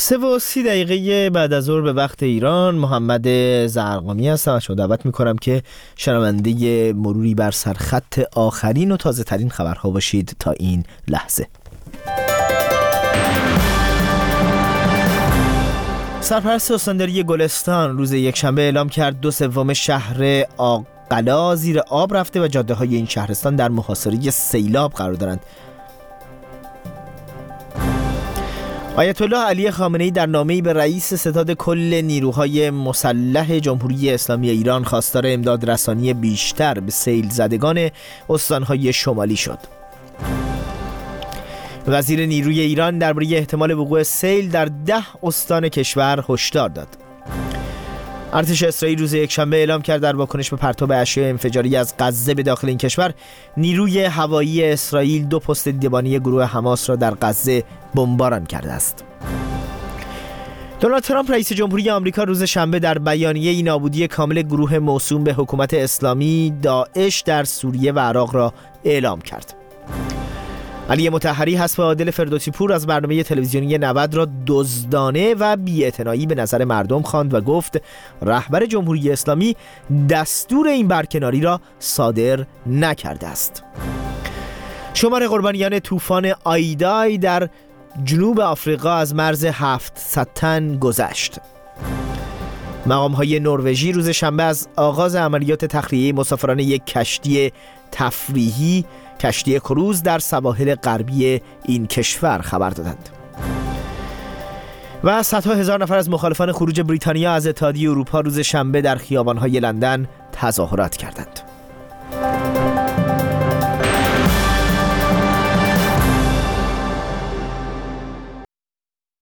3:30 بعد از ظهر به وقت ایران. محمد زرقامی هستم و شما دعوت میکنم که شنونده مروری بر سرخط آخرین و تازه ترین خبرها باشید تا این لحظه. سرپرست استانداری گلستان روز یکشنبه اعلام کرد 2/3 شهر آقلا زیر آب رفته و جاده های این شهرستان در محاصره سیلاب قرار دارند. آیت الله علی خامنه‌ای در نامه‌ای به رئیس ستاد کل نیروهای مسلح جمهوری اسلامی ایران خواستار امداد رسانی بیشتر به سیل زدگان استانهای شمالی شد. وزیر نیروی ایران درباره احتمال وقوع سیل در 10 استان کشور هشدار داد. ارتش اسرائیل روز یکشنبه اعلام کرد در واکنش به پرتاب اشیاء انفجاری از غزه به داخل این کشور، نیروی هوایی اسرائیل 2 پست دیدبانی گروه حماس را در غزه بمباران کرده است. دونالد ترامپ رئیس جمهوری آمریکا روز شنبه در بیانیه‌ای نابودی کامل گروه موسوم به حکومت اسلامی داعش در سوریه و عراق را اعلام کرد. علی مطهری حسب عادل فردوسی پور از برنامه تلویزیونی 90 را دزدانه و بی‌اعتنایی به نظر مردم خواند و گفت رهبر جمهوری اسلامی دستور این برکناری را صادر نکرده است. شمار قربانیان طوفان آیدای در جنوب آفریقا از مرز 700 تن گذشت. مقام‌های نروژی روز شنبه از آغاز عملیات تخلیه مسافران یک کشتی تفریحی، کشتی کروز در سواحل غربی این کشور خبر دادند. و صدها هزار نفر از مخالفان خروج بریتانیا از اتحادیه اروپا روز شنبه در خیابان‌های لندن تظاهرات کردند.